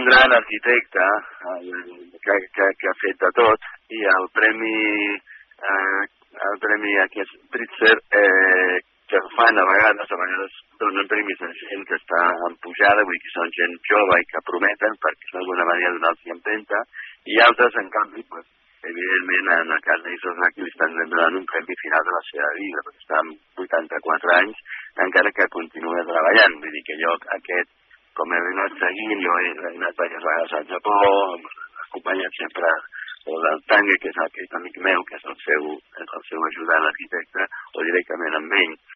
un gran arquitecte que ha fet de tot, i el premi aquest Pritzker, que fan a vegades donen premis a gent que està en pujada, vull dir que són gent jove i que prometen perquè d'alguna manera donar-los empenta, i altres, en canvi, pues, evidentment, en el cas d'Isozaki li estan donant un premi final de la seva vida, perquè està amb 84 anys, encara que continua treballant. Vull dir que jo aquest, com he anat seguint, jo he anat diverses vegades al Japó, acompanyat sempre o del Tange, que és aquest amic meu, que és el seu ajudant arquitecte, o directament amb ell.